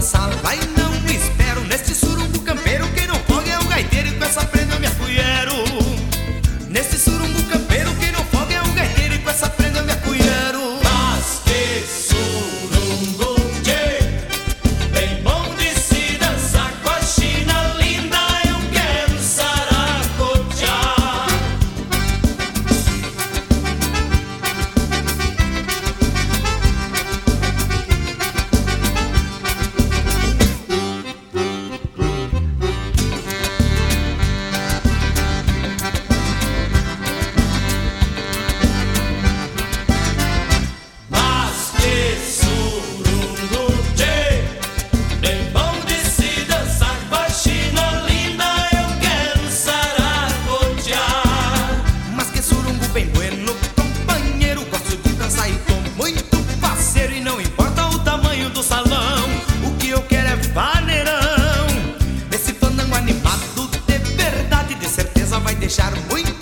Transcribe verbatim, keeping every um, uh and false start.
sala e não espero. Neste surumbu campeiro, quem não folga é o gaiteiro, e com essa prenda eu me afuiero. Neste surumbu campeiro, quem não folga é o gaiteiro, e com essa prenda eu me afuiero. Mas que surumbu, tchê, bem bom de se dançar com a China linda, eu quero saracotear. Mas que surumbu, tchê, bem bom de se dançar com a China linda, eu quero saracotear. Mas que surumbu bem bueno, companheiro. Gosto de dançar e tô muito parceiro, e não importa o tamanho do salão, o que eu quero é vaneirão. Esse fandango animado de verdade, de certeza vai deixar muito